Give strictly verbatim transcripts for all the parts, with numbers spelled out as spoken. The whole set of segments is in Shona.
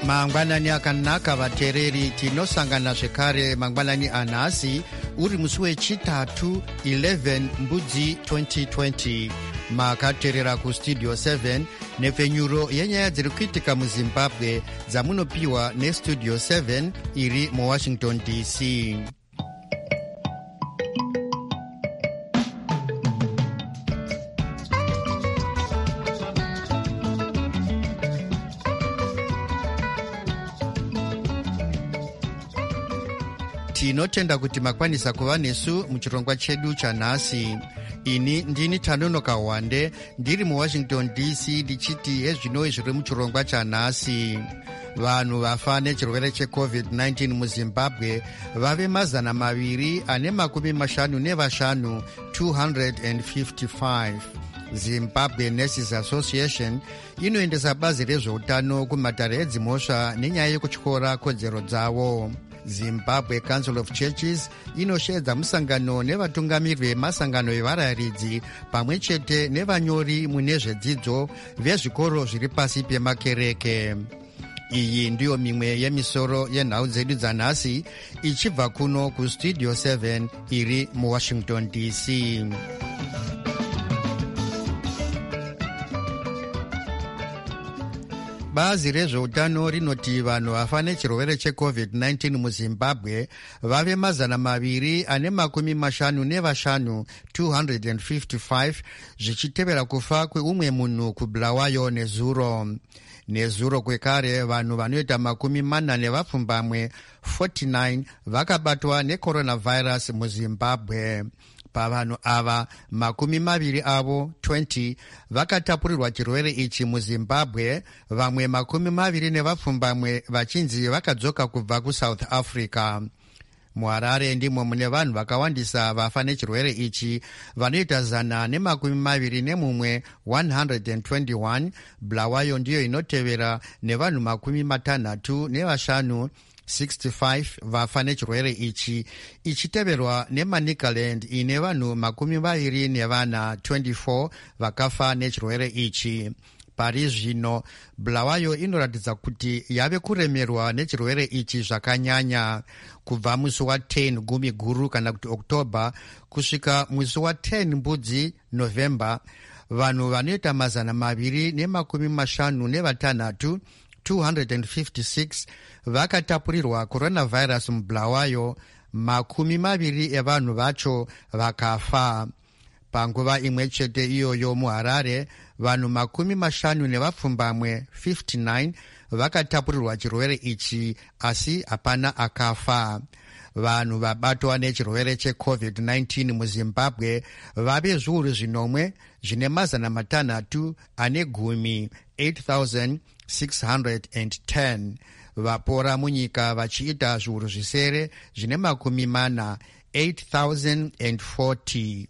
mangwanani akanaka vateereri, tinosangana zvekare mangwanani anhasi uri musi wechitatu eleven mbudzi twenty twenty. makateerera kustudio seven nepfenyuro yenyaya dziri kuitika muzimbabwe dzamunopiwa nestudio seven iri muwashington D C. tinotenda kuti makwanisa kuva nesu muchirongwa chedu chanhasi. ini ndini Tanonoka Wande ndiri muwashington D C ndichiti ezvinoi zviri muchirongwa chanhasi. vanhu vafa nechirwere checovid nineteen muzimbabwe vave mazana maviri ane makumi mashanu nevashanu two hundred fifty-five. Zimbabwe Nurses Association inoendesa bazi rezveutano kumatare edzimhosva nenyaya yekutyora kodzero dzavo. Zimbabwe Council of Churches inoshedza musangano nevatungamiriri vemasangano evarayiridzi pamwe chete nevanyori mune zvedzidzo vezvikoro zviri pasi pemakereke. iyi ndiyo mimwe yemisoro yenhau dzedu dzanhasi ichibva kuno kustudio seven iri muwashington D C. bazi rezveutano rinoti vanhu vafa nechirwere checovid nineteen muzimbabwe vave mazana maviri ane makumi mashanu nevashanu two hundred fifty-five, zvichitevera kufa kweumwe munhu kubulawayo nezuro. nezuro kwekare vanhu vanoita makumi mana nevapfumbamwe forty-nine vakabatwa necoronavirus muzimbabwe. pavanhu ava makumi maviri avo twenty vakatapurirwa chirwere ichi muzimbabwe, vamwe makumi maviri nevapfumbamwe vachinzi vakadzoka kubva kusouth africa. muharare ndimo mune vanhu vakawandisa vafa nechirwere ichi vanoita zana nemakumi maviri nemumwe one hundred twenty-one. bulawayo ndiyo inotevera nevanhu makumi matanhatu nevashanu sixty-five vafa nechirwere ichi, ichiteverwa nemanicaland ine vanhu makumi maviri nevana twenty-four vakafa nechirwere ichi. pari zvino bulawayo inoratidza kuti yave kuremerwa nechirwere ichi zvakanyanya. kubva musi wa ten gumi guru kana kuti oktoba kusvika musi wa ten mbudzi novemba, vanhu vanoita mazana maviri nemakumi mashanu nevatanhatu two hundred fifty-six vakatapurirwa coronavirus mubulawayo, makumi maviri evanhu vacho vakafa. panguva imwe chete iyoyo muharare vanhu makumi mashanu nevapfumbamwe fifty-nine vakatapurirwa chirwere ichi asi hapana akafa. vanhu vabatwa nechirwere checovid nineteen muzimbabwe vave zviuru zvinomwe zvine mazana matanhatu ane gumi eight thousand six hundred ten. vapora munyika vachiita zviuru zvisere zvine makumi mana eight thousand forty.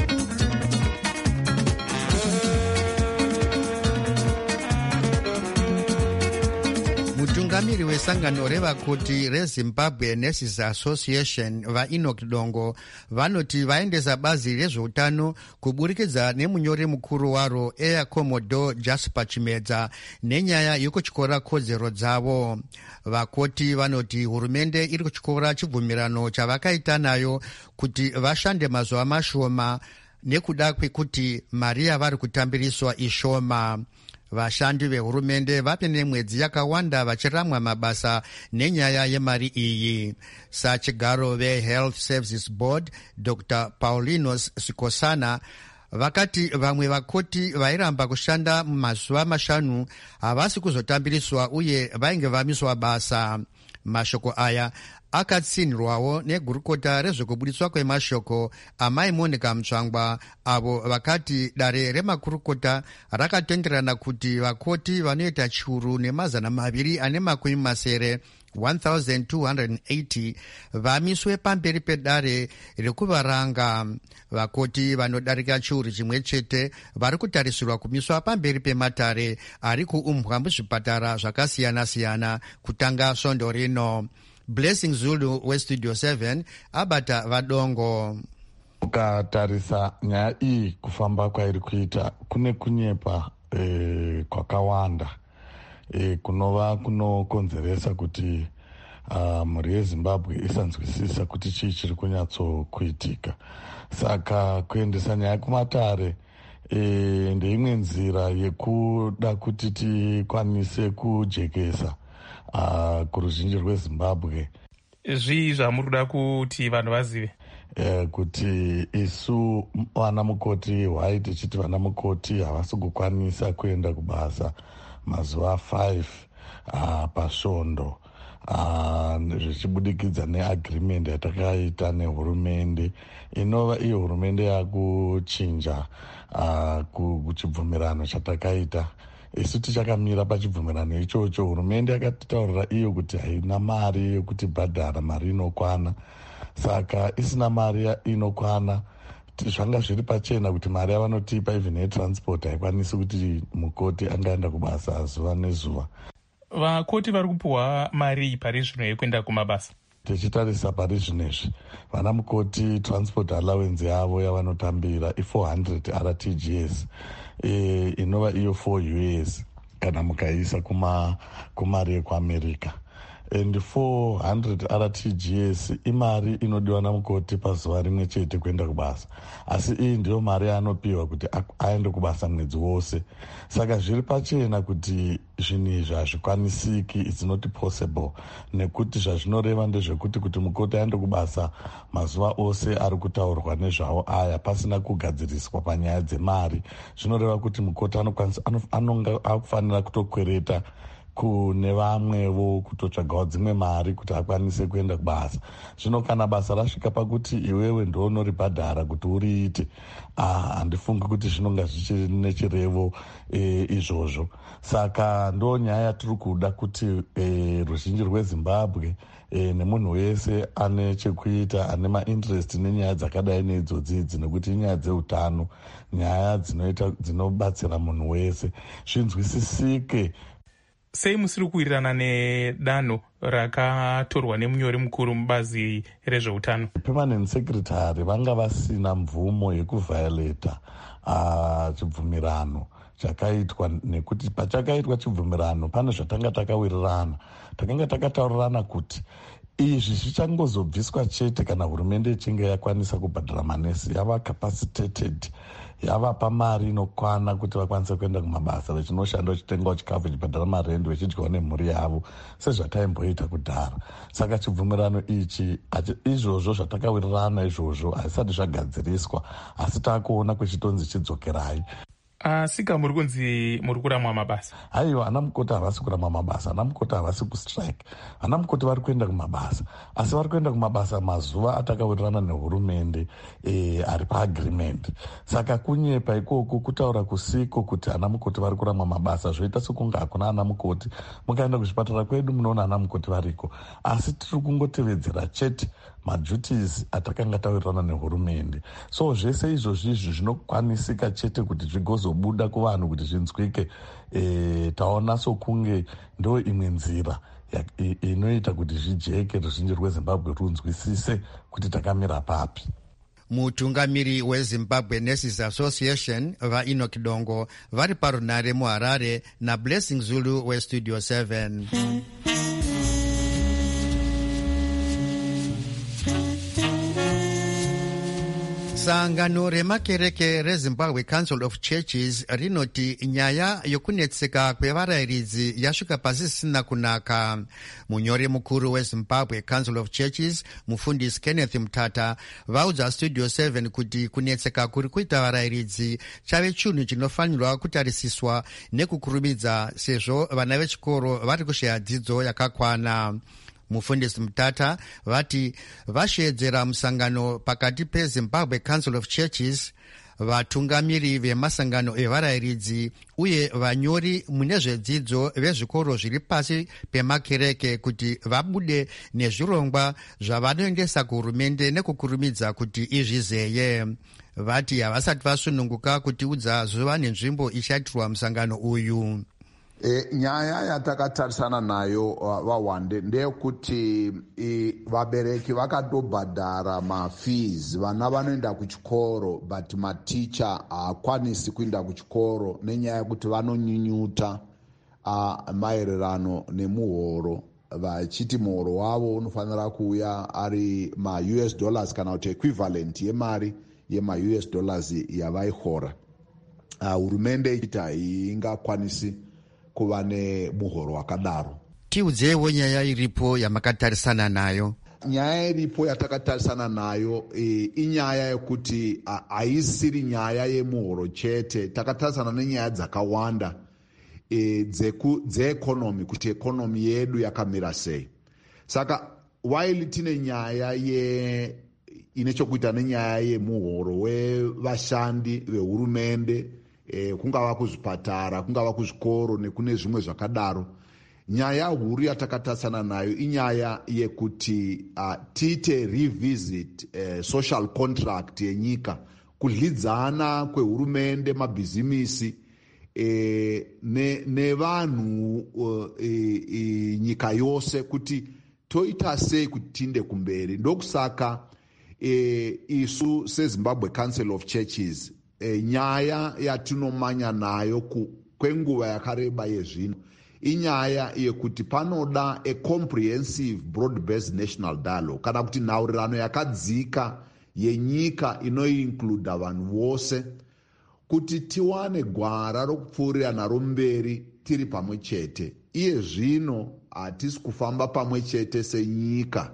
mutungamiri wesangano revakoti rezimbabwe Nurses Association vaEnoch Dongo vanoti vaendesa bazi rezveutano kuburikidza nemunyori mukuru waro Air Commodore Jasper Chimedza nenyaya yekutyora kodzero dzavo. vakoti vanoti hurumende iri kutyora chibvumirano chavakaita nayo kuti vashande mazuva mashoma nekuda kwekuti mari yavari kutambiriswa ishoma. vashandi vehurumende vape nemwedzi yakawanda vachiramwa mabasa nenyaya yemari iyi. sachigaro veHealth Services Board Dr Paulinus Sikosana vakati vamwe vakoti vairamba kushanda mazuva mashanu havasi kuzotambiriswa uye vainge vamiswa basa. mashoko aya akatsinirwawo negurukota rezvekubudiswa kwemashoko amai Monica Mutsvangwa, avo vakati dare remakurukota rakatenderana kuti vakoti vanoita chiuru nemazana maviri ane makumi masere one thousand two hundred eighty vamiswe pamberi pedare rekuvaranga. vakoti vanodarika chiuru chimwe chete vari kutarisirwa kumiswa pamberi pematare ari kuumbwa muzvipatara zvakasiyana-siyana kutanga svondo rino. Blessing Zulu westudio seven abata vadongo. ukatarisa nyaya iyi kufamba kwairi kuita kune kunyepa eh, kwakawanda. e, kunova kunokonzeresa kuti uh, mhuri yezimbabwe isanzwisisa kuti chii chiri kunyatsokuitika. Saka kuendesa nyaya kumatare e, ndeimwe nzira yekuda kuti tikwanise kujekesa uh, kuruzhinji rwezimbabwe. Zvii zvamuri kuda kuti vanhu vazive? Eh, kuti isu vana mukoti hwai tichiti vana mukoti havasi kukwanisa kuenda kubasa mazuva five uh, pasvondo zvichibudikidza uh, neagreement yatakaita nehurumende inova iyo hurumende yakuchinja uh, kuchibvumirano chatakaita. Isu tichakamira pachibvumirano ichocho, hurumende yakatitaurira iyo kuti haina mari yekuti bhadhara mari inokwana. Saka isina mari inokwana, zvanga zviri pachena kuti mari yavanotipa even yetransport haikwanisi kuti mukoti angaenda kubasa zuva nezuva. Vakoti vari kupuhwa mari pari zvino yekuenda kumabasa? Tichitarisa pari zvinezvi vana mukoti transport allowance yavo yavanotambira i-four hundred R T G S e, inova iyo four U S kana mukaisa kuma kumari yekuamerica. And four hundred R T G S imari inodiwa namukoti pazuva rimwe chete kuenda kubasa, asi iyi ndiyo mari anopiwa kuti aende kubasa mwedzi wose. Saka zviri pachena kuti zvinhu izvi hazvikwanisiki, it's not possible, nekuti zvazvinoreva ndezvekuti kuti mukoti aende kubasa mazuva ose ari kutaurwa nezvavo aya pasina kugadziriswa panyaya dzemari. Zvinoreva kuti mukoti anokwanisa anonga akufanira kutokwereta kune vamwevo kutotsvagawo dzimwe mari kuti akwanise kuenda kubasa. Zvino kana basa rasvika pakuti iwewe ndounoribhadhara kuti uriite, handifungi kuti zvinonga zvichiri nechirevo e, izvozvo. Saka ndo nyaya yatiri kuda kuti e, ruzhinji rwezimbabwe e, nemunhu wese ane chekuita ane mainterest nenyaya dzakadai neidzodzidzi, nekuti inyaya dzeutano, nyaya dzinoita dzinobatsira munhu wese, zvinzwisisike. Sei musiri kuwirirana nedanho rakatorwa nemunyori mukuru mubazi rezveutano? Permanent secretary vanga vasina mvumo yekuviolata uh, chibvumirano chakaitwa, nekuti pachakaitwa chibvumirano pane zvatanga takawirirana. Takanga takataurirana kuti izvi zvichangozobviswa chete kana hurumende ichinge yakwanisa kubhadhara manesi, yava capacitated, yavapa mari inokwana kuti vakwanise kuenda kumabasa, vachinoshanda vachitengawo chikafu, vachibhadhara marendi, vachidyawo nemhuri yavo sezvataimboita kudhara. Saka chibvumirano ichi izvozvo zvatakawirirana izvozvo hazvisati zvagadziriswa, asi taakuona kwechitonzi chidzokerai. Asi ka muri kunzi muri kuramwa mabasa? Aiwa, ana mukoti havasi kuramwa mabasa, ana mukoti havasi kustrike. Ana mukoti vari kuenda kumabasa, asi vari kuenda kumabasa mazuva atakawirirana nehurumende e, ari paagreement. Saka kunyepa ikoko kutaura kusiko kuti ana mukoti vari kuramwa mabasa zvoita sekunge hakuna ana mukoti. Mukaenda kuzvipatara kwedu munoona ana mukoti variko, asi tiri kungotevedzera chete maduties atakanga tawirirana nehurumende. So zvese izvozvi izvi zvinokwanisika chete kuti zvigozobuda kuvanhu kuti zvinzwike. E, taona sokunge ndo imwe nzira inoita kuti zvijeke ruzhinji rwezimbabwe runzwisise kuti takamira papi. Mutungamiri weZimbabwe Nurses Association vaEnoch Dongo vari parunare muHarare naBlessing Zulu weStudio seven. Sangano remakereke reZimbabwe Council of Churches rinoti nyaya yokunetseka kwevarairidzi yasvika pasisina kunaka. Munyori mukuru weZimbabwe Council of Churches mufundisi Kenneth Mutata vaudza Studio seven kuti kunetseka kuri kuita varairidzi chave chinhu chinofanirwa kutarisiswa nekukurumidza, sezvo vana vechikoro vari kushaya dzidzo yakakwana. Mufundisi Mutata vati vashedzera musangano pakati peZimbabwe Council of Churches, vatungamiri vemasangano evarairidzi uye vanyori mune zvedzidzo vezvikoro zviri pasi pemakereke kuti vabude nezvirongwa zvavanoendesa kuhurumende nekukurumidza kuti izvizeye. Vati havasati vasununguka kutiudza zuva nenzvimbo ichaitirwa musangano uyu. E, nyaya yatakatarisana nayo vawande ndeyekuti e, vabereki vakatobhadhara mafees, vana vanoenda kuchikoro but maticha haakwanisi kuenda kuchikoro nenyaya yekuti vanonyunyuta uh, maererano nemuhoro vachiti muhoro wavo unofanira kuuya ari ma-U S dollars kana kuti equivalent yemari yema-U S dollars yavaihora. Hurumende uh, ichiti haingakwanisi kuva nemuhoro wakadaro. Tiudzewo nyaya iripo yamakatarisana nayo. Nyaya iripo yatakatarisana nayo e, inyaya yekuti haisiri nyaya yemuhoro chete. Takatarisana nenyaya dzakawanda e, dzeekonomi, kuti ekonomi yedu yakamira sei. Saka while tine nyaya ye ine chokuita nenyaya yemuhoro wevashandi vehurumende, e, kungava kuzvipatara, kungava kuzvikoro nekune zvimwe zvakadaro, nyaya huru yatakatarisana nayo inyaya yekuti uh, tiite revisit uh, social contract yenyika, kudlidzana kwehurumende, mabhizimisi e, nevanhu ne uh, e, e, nyika yose, kuti toita sei kuti tinde kumberi. Ndokusaka e, isu seZimbabwe Council of Churches e, nyaya yatinomanya nayo kwenguva yakareba yezvino inyaya yekuti panoda a comprehensive broad-based national dialogue, kana kuti nhaurirano yakadzika yenyika inoincluda vanhu vose, kuti tiwane gwara rokupfuurira naro mberi tiri pamwe chete. Iye zvino hatisi kufamba pamwe chete senyika.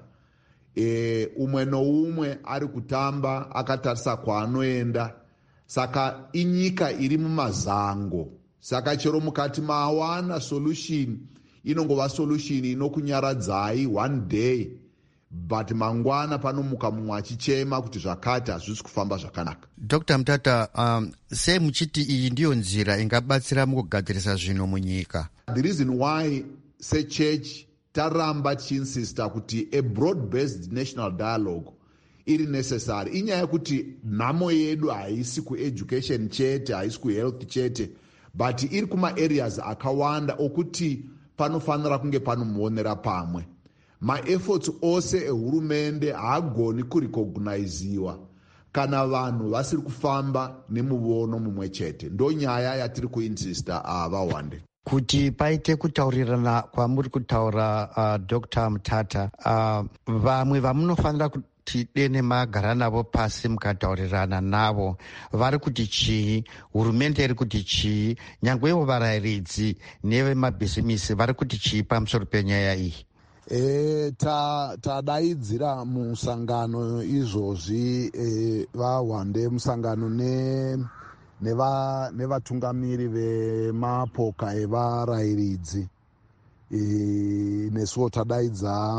E, umwe noumwe ari kutamba akatarisa kwaanoenda. Saka inyika iri mumazango. Saka chero mukati mawana solution inongova solution inokunyaradzai one day, but mangwana panomuka mumwe achichema kuti zvakati hazvisi kufamba zvakanaka. Doctor Mutata, um, sei muchiti iyi ndiyo nzira ingabatsira mukugadzirisa zvino munyika? The reason why sechurch taramba tichiinsista kuti a broad-based national dialogue iri necessary inyaya yekuti nhamo yedu haisi kueducation chete, haisi kuhealth chete, but iri kuma-areas akawanda okuti panofanira kunge panomuonera pamwe. Ma-efforts ose ehurumende haagoni kurecogniziwa kana vanhu vasiri kufamba nemuvono mumwe chete. Ndo nyaya yatiri kuinsista uh, vawande. Kuti paite kutaurirana kwamuri kutaura uh, Doctor Mutata, uh, vamwe vamunofanira kuti dene magara navo pasi mukataurirana navo, vari kuti chii, hurumende iri kuti chii, nyangwewo varayiridzi nevemabhizimisi vari kuti chii pamusoro penyaya iyi? E, tadaidzira ta musangano izvozvi e, vawande musangano ne nevatungamiri vemapoka evarayiridzi. E, nesuwo tadaidza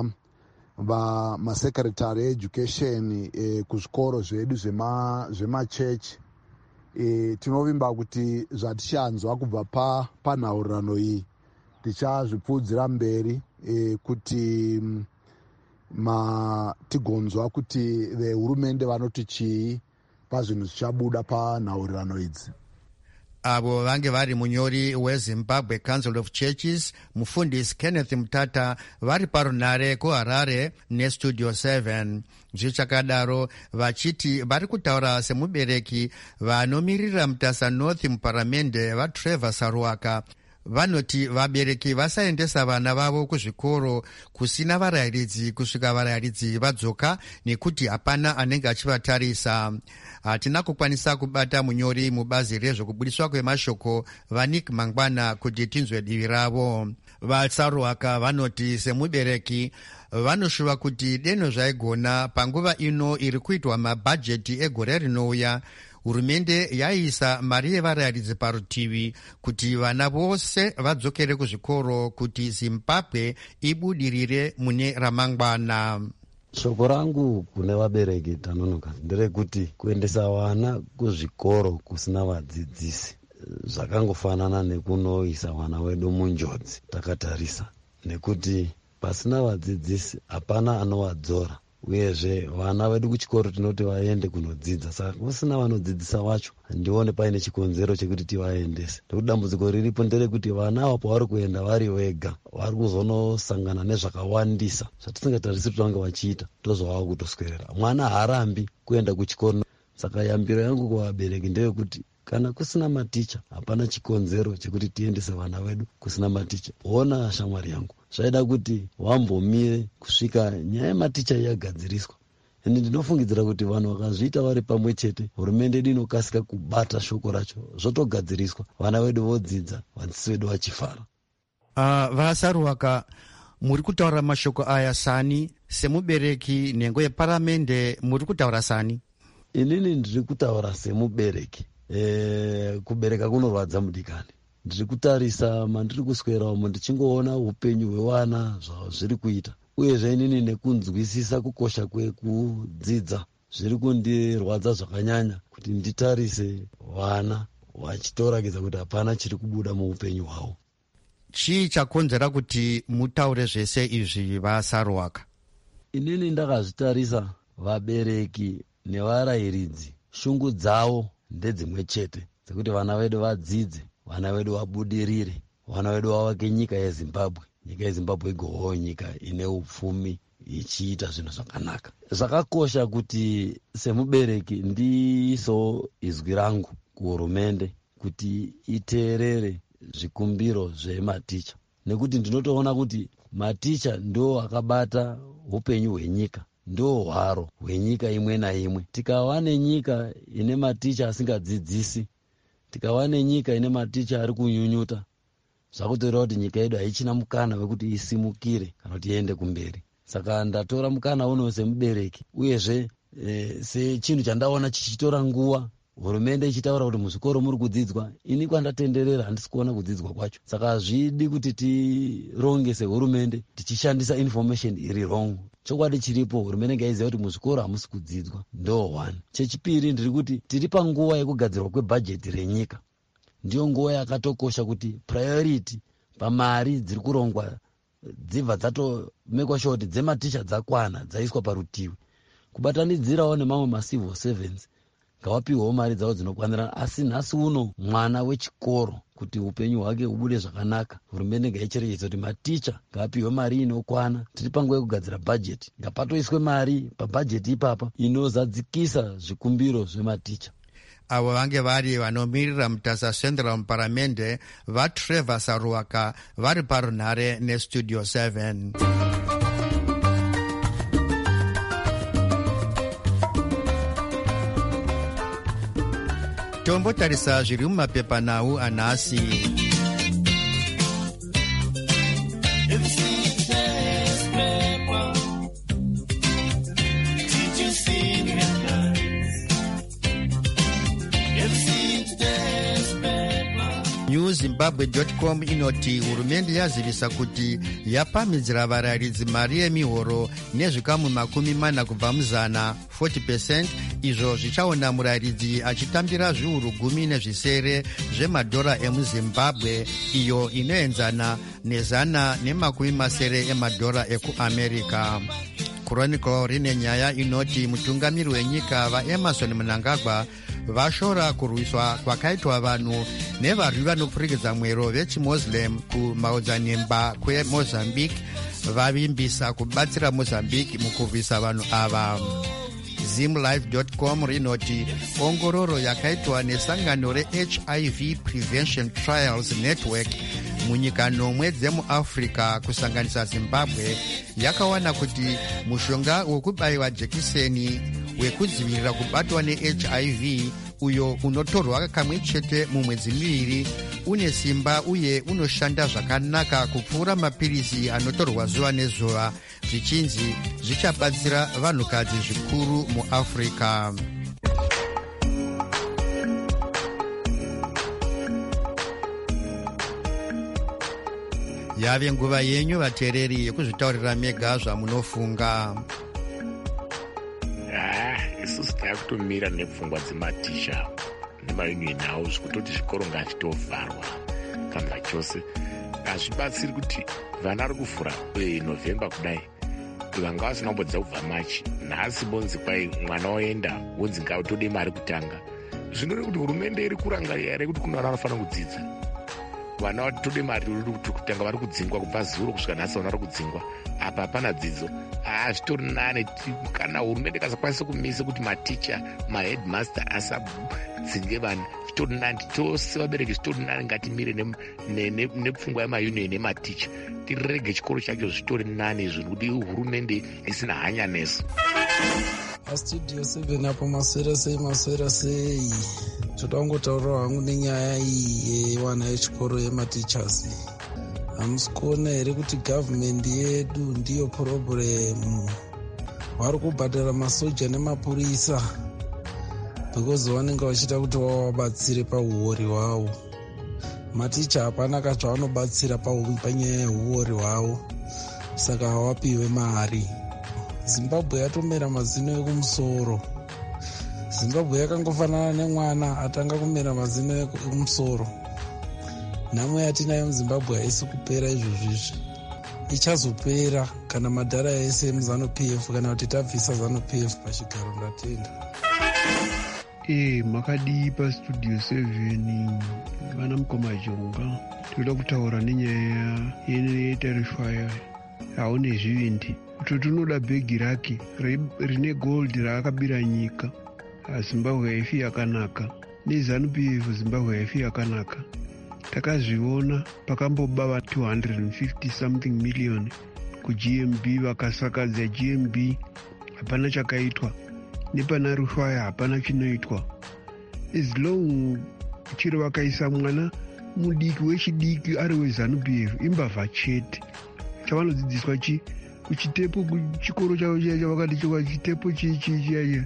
masekretary education e, kuzvikoro zvedu zvemachechi. E, tinovimba kuti zvatichanzwa kubva pa, panhaurirano iyi tichazvipfudzira mberi e, kuti ma, tigonzwa kuti vehurumende vanoti chii pazvinhu zvichabuda panhaurirano idzi. Avo vange vari munyori weZimbabwe Council of Churches, mufundisi Kenneth Mutata, vari parunare kuHarare nestudio seven. Zvichakadaro vachiti vari kutaura semubereki vanomirira Mutasa North muparamende vaTrevor Saruwaka. Vanoti vabereki vasaendesa vana vavo kuzvikoro kusina varayiridzi kusvika varayiridzi vadzoka, nekuti hapana anenge achivatarisa. Hatina kukwanisa kubata munyori mubazi rezvokubudiswa kwemashoko vaNick Mangwana kuti tinzwe divi ravo. VaSaruwaka vanoti semubereki vanoshuva kuti deno zvaigona panguva ino iri kuitwa mabhajeti egore rinouya, hurumende yaisa mari yevarayiridzi parutivi kuti vana vose vadzokere kuzvikoro kuti Zimbabwe ibudirire mune ramangwana. Shoko rangu kune vabereki tanonoka nderekuti kuendesa vana kuzvikoro kusina vadzidzisi zvakangofanana nekunoisa vana vedu munjodzi takatarisa, nekuti pasina vadzidzisi hapana anovadzora. Uyezve vana vedu kuchikoro tinoti vaende kunodzidza, saka kusina vanodzidzisa vacho handione paine chikonzero chekuti tivaendese. Nekuti dambudziko riripo nderekuti vana ava pavari kuenda vari vega vari kuzonosangana nezvakawandisa zvatisingatarisi kuti vange vachiita, ndozvavava kutoswerera. Mwana haarambi kuenda kuchikoro. Saka yambiro yangu kuvabereki ndeyekuti kana kusina maticha hapana chikonzero chekuti tiendese vana vedu kusina maticha. Ona shamwari yangu, zvaida kuti wambomire kusvika nyaya yematicha yagadziriswa. Ende ndinofungidzira kuti vanhu vakazviita vari pamwe chete, hurumende yedu inokasika kubata shoko racho, zvotogadziriswa, vana vedu vodzidza, vadzidzisi vedu vachifara. Uh, vasaruwaka, muri kutaura mashoko aya sani semubereki nhengo yeparamende, muri kutaura sani? Inini ndiri kutaura semubereki. E, kubereka kunorwadza mudikani. Ndiri kutarisa mandiri kuswera umo ndichingoona upenyu hwevana zviri kuita, uyezve inini nekunzwisisa kukosha kwekudzidza zviri kundirwadza zvakanyanya kuti nditarise vana vachitorakidza kuti hapana chiri kubuda muupenyu hwavo. Chii chakonzera kuti mutaure zvese izvi vasaruwaka? Inini ndakazvitarisa vabereki nevarayiridzi, shungu dzavo ndedzimwe chete, dzekuti vana vedu vadzidze, vana vedu vabudirire, vana vedu vavake nyika yeZimbabwe, nyika yeZimbabwe igovawo nyika ine upfumi ichiita zvinhu zvakanaka. Zvakakosha kuti semubereki ndiisewo izwi rangu kuhurumende kuti iteerere zvikumbiro zvematicha, nekuti ndinotoona kuti maticha ndo akabata upenyu hwenyika, ndo hwaro hwenyika imwe naimwe. Tikava nenyika ine maticha asingadzidzisi, tikava nenyika ine maticha ari kunyunyuta, zvakutoreva kuti nyika yedu haichina mukana wekuti isimukire kana kuti iende kumberi. Saka ndatora mukana uno semubereki, uyezve e, sechinhu chandaona chichitora nguva, hurumende ichitaura kuti muzvikoro muri kudzidzwa, ini kwandatenderera handisi kuona kudzidzwa kwacho. Saka hazvidi kuti tironge sehurumende tichishandisa information iri wrong. Chokwadi chiripo, hurumende ngaiziva kuti muzvikoro hamusi kudzidzwa, ndo one. Chechipiri ndiri kuti tiri panguva yekugadzirwa kwebhajeti renyika. Ndiyo nguva yakatokosha kuti priority pamari dziri kurongwa dzibva dzatomekwa sure kuti dzematicha dzakwana, dzaiswa parutivi. Kubatanidzirawo nemamwe macivil servants ngavapiwewo mari dzavo dzinokwanirana. Asi nhasi uno mwana wechikoro kuti upenyu hwake hubude zvakanaka, hurumende ngaicherechedza kuti maticha ngavapiwe mari inokwana. Tiri panguva yekugadzira bhajeti, ngapatoiswe mari pabhajeti ipapa inozadzikisa zvikumbiro zvematicha. Avo vange vari vanomirira mutasa central muparamende vaTrevor Saruwaka vari parunhare nestudio seven. Tombotarisa zviri mumapepanhau anhasi. new zimbabwe dot com inoti hurumende yazivisa kuti yapamhidzira varayiridzi mari yemihoro nezvikamu makumi mana kubva muzana forty percent, izvo zvichaona murayiridzi achitambira zviuru gumi nezvisere zvemadhora emuzimbabwe, iyo inoenzana nezana nemakumi masere emadhora ekuamerica. Chronicle rine nyaya inoti mutungamiri wenyika vaEmerson Mnangagwa vashora kurwiswa kwakaitwa vanhu nevarwi vanopfurikidza mwero vechimuslim kumaodzanyemba kweMozambique, vavimbisa kubatsira Mozambique mukurwisa vanhu ava. zimlife dot com rinoti ongororo yakaitwa nesangano reH I V Prevention Trials Network munyika nomwe dzemuafrica kusanganisa Zimbabwe yakawana kuti mushonga wekubayiwa jekiseni wekudzivirira kubatwa neH I V uyo unotorwa kamwe chete mumwedzi miviri une simba uye unoshanda zvakanaka kupfuura mapirizi anotorwa zuva nezuva, zvichinzi zvichabatsira vanhukadzi zvikuru muafrica. Yave nguva yenyu vateereri yekuzvitaurira mega zvamunofunga. Ah, isusu takutomira nepfungwa dzematicha nemayunioni awo zvekutoti zvikoro ngazvitovharwa kana chose. Hazvibatsiri kuti vana vari kufura novhemba kudai vanga vasina kumbodza kubva machi, nhasi bonzi kwai mwana waenda wonzi ngautode mari kutanga. Zvinore kuti hurumende iri kurangarira here kuti kuna vana vanofanira kudzidza, vana vatode mari kutanga vari kudzingwa kubva zuro kusvika nhasi vana vari kudzingwa, apa hapana dzidzo. Hazvitori nane kana hurumende ikasakwanisa kumisa kuti maticha maheadmaster asadzinge vana, zvitori nani, tose vabereki zvitori nani, ngatimire nepfungwa yemaunion nematicha, tirege chikoro chacho zvitori nani izvo, nekuti hurumende isina hanya nesu. Studio seven apo maswera sei maswera sei. Toda kungotaura hangu nenyaya iyi yevana vechikoro yematichasi. Hamusi kuona here kuti gavhumendi yedu ndiyo purobhuremu. Vari kubhadhara masoja nemapurisa because vanenge vachiita kuti vavabatsire pauori hwavo. Maticha hapana kazvavanobatsira panyaya yeuori hwavo, saka havapiwe mari. Zimbabwe yatomera mazino ekumusoro. Zimbabwe yakangofanana nemwana atanga kumera mazino ekumusoro. Nhamo yatinayo muzimbabwe haisi kupera izvozvizvi, ichazopera kana madhara ese emuZANU-P F kana kuti tabvisa ZANU-P F pachigaro. Ndatenda. E, makadii pastudio seven vana Mukomajonga. Toda kutaura nenyaya yetarifaya haune zvivindi kuti tunoda bhegi rake rine gold raakabira nyika. Zimbabwe haifi yakanaka, neZANU-P F Zimbabwe haifi yakanaka. Takazviona pakambobava two hundred fifty something million kuG M B, vakasakadza G M B, hapana chakaitwa. Nepana Rufaya hapana chinoitwa. As long chiro vakaisa mwana mudiki wechidiki ari weZANU-P F imbavha chete. Chavanodzidziswa chi kuchitepo kuchikoro chavo chiya chavakati chikwa chitepo chichichiya.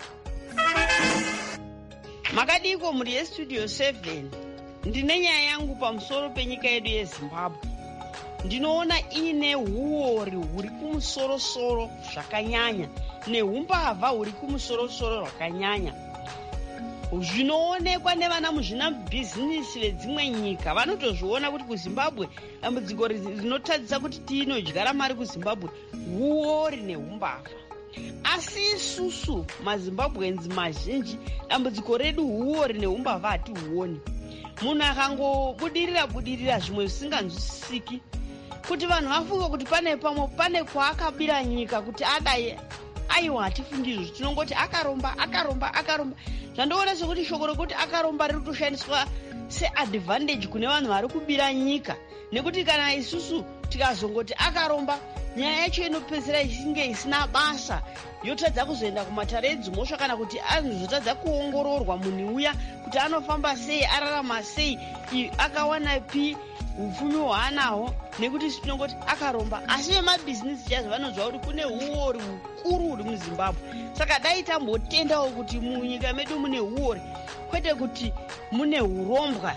Makadiko muri yestudio seven. Ndine nyaya yangu pamusoro penyika yedu yeZimbabwe. Ndinoona ine huori huri kumusoro-soro zvakanyanya, nehumbavha huri kumusoro-soro zvakanyanya. Zvinoonekwa nevana muzvinabhizinisi vedzimwe nyika. Vanotozviona kuti kuZimbabwe dambudziko rinotadzisa kuti tinodyara mari kuZimbabwe huori nehumbavha. Asi isusu maZimbabwenzi mazhinji dambudziko redu huori nehumbavha hatihuoni. Munhu akangobudirira budirira zvimwe zvisinganzwisisiki, kuti vanhu vafunga kuti pane pamwe pane kwaakabira nyika kuti adai, aiwa hatifungi izvo, tinongoti akaromba akaromba akaromba. Zvandoona sekuti shoko rekuti akaromba riri kutoshandiswa seadvantage kune vanhu vari kubira nyika, nekuti kana isusu tikazongoti akaromba, nyaya yacho inopedzera isinge isina basa, yotadza kuzoenda kumatare edzimhosva, kana kuti anozotadza kuongororwa munhu uya kuti anofamba sei, ararama sei, akawana pi upfumi hwaanaho, nekuti tinongoti akaromba. Asi vemabhizinisi chaizvo vanonzwa kuti kune huori hukuru huri muZimbabwe. Saka dai tambotendawo kuti munyika medu mune huori, kwete kuti mune hurombwa.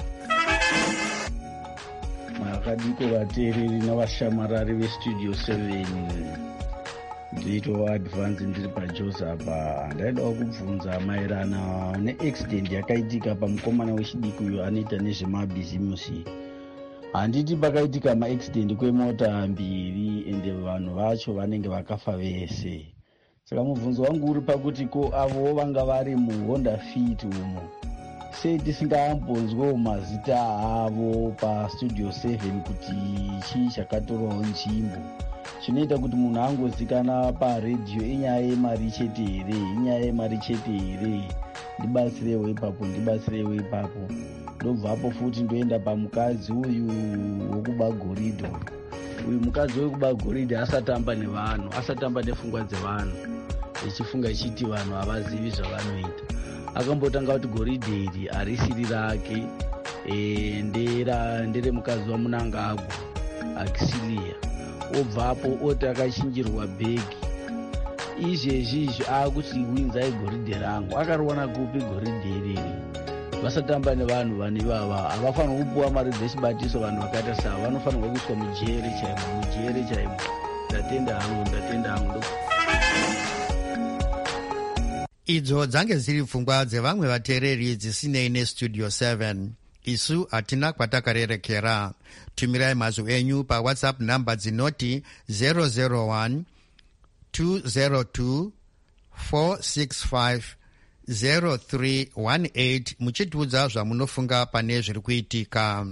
Makadiko vateereri navashamarari vestudio seven, ndinoitwa advance ndiri paJozi apa. Ndaidawo kubvunza maerana neaccident yakaitika pamukomana wechidiki uyo anoita nezvemabhizimusi. Handiti pakaitika maaccident kwemota mbiri ende vanhu vacho vanenge vakafa vese. Saka mubvunzo wangu uri pakuti ko avo vanga vari muHonda Fit umo, sei tisingambonzwewo mazita avo pastudio seven kuti chii chakatorawo nzvimbo. Chinoita kuti munhu angozikana paredhiyo inyaya yemari chete here, inyaya yemari chete here, ndibatsirewo ipapo ndibatsirewo ipapo. Ndobvapo futi ndoenda pamukadzi uyu wokuba goridhe. Uyu mukadzi wekuba goridhe asatamba nevanhu, asatamba nepfungwa dzevanhu, ichifunga ichiti vanhu havazivi zvavanoita. Akambotanga kuti goridhe iri harisiri rake, e, ndere mukadzi waMunangagwa Axelia. Obvapo oti akachinjirwa bhegi. Izvezvi izvi akuti winzai goridhe rangu. Akariwana kupi goridhe iriri? Vasatamba nevanhu vane vava, havafanirwa kupuwa mari dzechibatiso vanhu vakaita sava, vanofanirwa kuiswa mujere chaimo, mujere chaimo. Ndatenda hangu, ndatenda hangu. Idzo dzange dziri pfungwa dzevamwe vateereri dzisinei nestudio seven. Isu hatina kwatakarerekera. Tumirai mazwi enyu paWhatsApp namba dzinoti zero zero one two zero two four six five zero three one eight muchitiudza zvamunofunga pane zviri kuitika.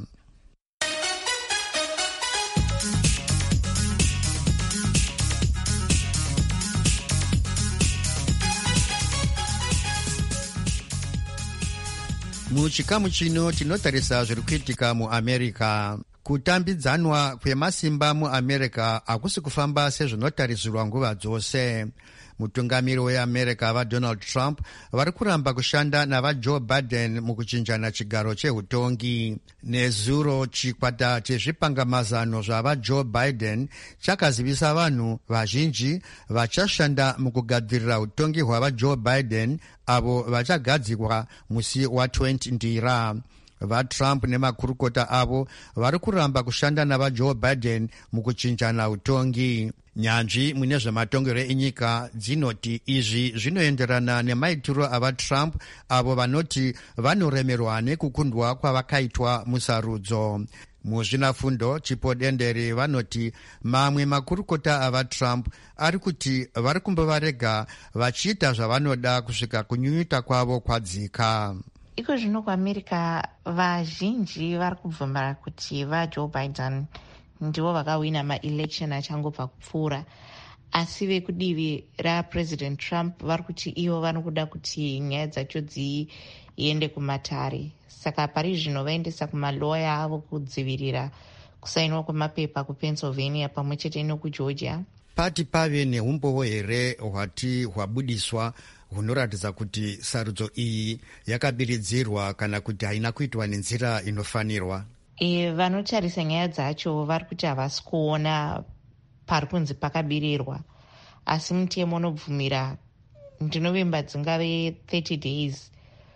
muchikamu chino tinotarisa zviri kuitika muamerica. Kutambidzanwa kwemasimba muamerica hakusi kufamba sezvinotarisirwa nguva dzose. Mutungamiri weamerica vaDonald Trump vari kuramba kushanda navaJoe Biden mukuchinjana chigaro cheutongi. Nezuro chikwata chezvipangamazano zvavaJoe Biden chakazivisa vanhu vazhinji vachashanda mukugadzirira utongi hwavaJoe Biden avo vachagadzirwa musi wa20 ndira. VaTrump nemakurukota avo vari kuramba kushanda navaJoe Biden mukuchinjana utongi. Nyanzvi mune zvematongero enyika dzinoti izvi zvinoenderana nemaitiro avaTrump avo vanoti vanoremerwa nekukundwa kwavakaitwa musarudzo. Muzvinafundo chipodenderi vanoti mamwe makurukota avaTrump ari kuti vari kumbovarega vachiita zvavanoda kusvika kunyunyuta kwavo kwadzika. Iko zvino kuAmerica vazhinji vari kubvumira kuti vaJoe Biden ndivo vakawina maelection achangobva kupfuura, asi vekudivi raPresident Trump vari kuti ivo vanokuda kuti nyaya dzacho dziende kumatare. Saka pari zvino vaendesa kumaloya avo kudzivirira kusainwa kwemapepa kuPennsylvania pamwe chete nokuGeorgia. Pati pave neumbowo here hwati hwabudiswa hunoratidza kuti sarudzo iyi yakabiridzirwa kana kuti haina kuitwa nenzira inofanirwa? E, vanotarisa nyaya dzacho vari kuti havasi kuona pari kunzi pakabirirwa, asi mutemo unobvumira ndinovimba dzingave thirty days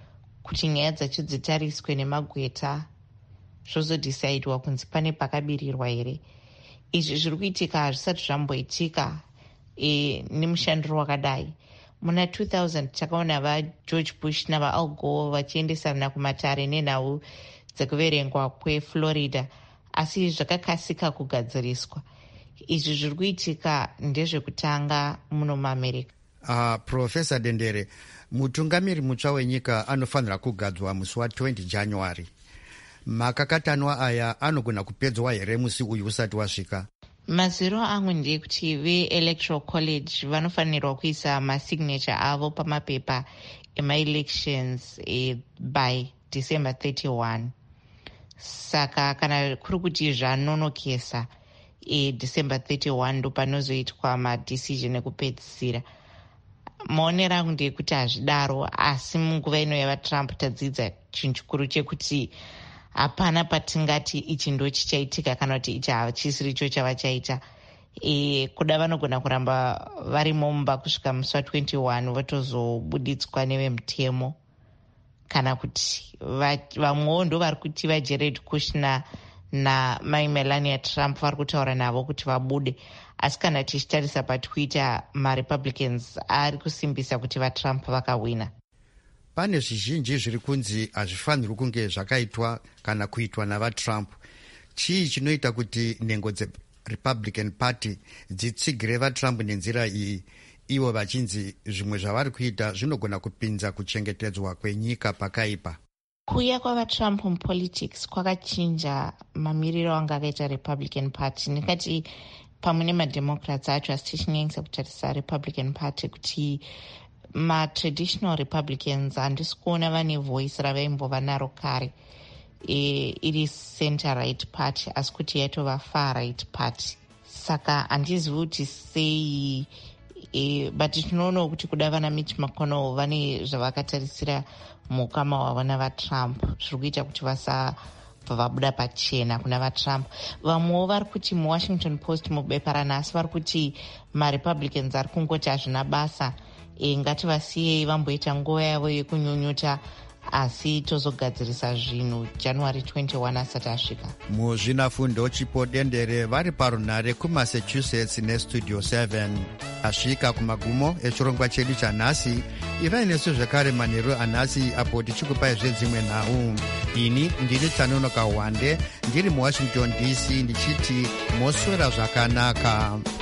kuti nyaya dzacho dzitariswe nemagweta zvozodhisaidwa kunzi pane pakabirirwa here. Izvi zviri kuitika hazvisati zvamboitika e, nemushandiro wakadai. Muna two thousand takaona vaGeorge Bush navaAl Gore vachiendesana kumatare nenhau dzekuverengwa kweFlorida, asi zvakakasika kugadziriswa. Izvi zviri kuitika ndezvekutanga muno muAmerica. Uh, Profesa Dendere, mutungamiri mutsva wenyika anofanira kugadzwa musi wa20 January. Makakatanwa aya anogona kupedzwa here musi uyu usati wasvika? Maziro angu ndekuti veElectoral College vanofanirwa kuisa masignature avo pamapepa emaelections e, by December thirty-one. Saka kana kuri kuti zvanonokesa e, December thirty-one ndo panozoitwa madecision ekupedzisira. Maonero angu ndekuti hazvidaro, asi munguva ino yavaTrump tadzidza chinhu chikuru chekuti hapana patingati ichi ndo chichaitika kana kuti ichi hachisiri icho chavachaita. E, kuda vanogona kuramba vari mumba kusvika musi wa21 vatozobuditswa nevemutemo, kana kuti vamwewo ndo vari kuti vaJared Kushner namai Melania Trump vari kutaura navo kuti vabude. Asi kana tichitarisa paTwitter, maRepublicans ari kusimbisa kuti vaTrump vakawina. Pane zvizhinji zviri kunzi hazvifanirwi kunge zvakaitwa kana kuitwa navaTrump. Chii chinoita kuti nhengo dzeRepublican Party dzitsigire vaTrump nenzira iyi, ivo vachinzi zvimwe zvavari kuita zvinogona kupinza kuchengetedzwa kwenyika pakaipa? Kuuya kwavaTrump mupolitics kwakachinja mamiriro anga akaita Republican Party. Ndikati pamwe nemademocrats acho, asi tichinyanyisa kutarisa Republican Party kuti ma-traditional Republicans handisi kuona vane voice ravaimbova naro kare. E, iri center-right party, asi kuti yaitova far-right party. Saka handizivi kuti sei, e, but tinoonawo kuti kuda vana Mitch McConnell vane zvavakatarisira mukama wavo navaTrump, zviri kuita kuti vasabva vabuda pachena kuna vaTrump. Vamwewo vari kuti muWashington Post mubepa ranhasi vari kuti maRepublicans ari kungoti hazvina basa, e, ngativasiyei vamboita nguva yavo yekunyunyuta, asi tozogadzirisa zvinhu January twenty-one asati asvika. Muzvinafundo chipodendere vari parunhare kuMassachusetts nestudio seven. Asvika kumagumo echirongwa chedu chanhasi. Ivai nesu zvekare manheru anhasi apo tichikupai zvedzimwe nhau. Ini ndiri Tanonoka Wande ndiri muWashington D C ndichiti moswera zvakanaka.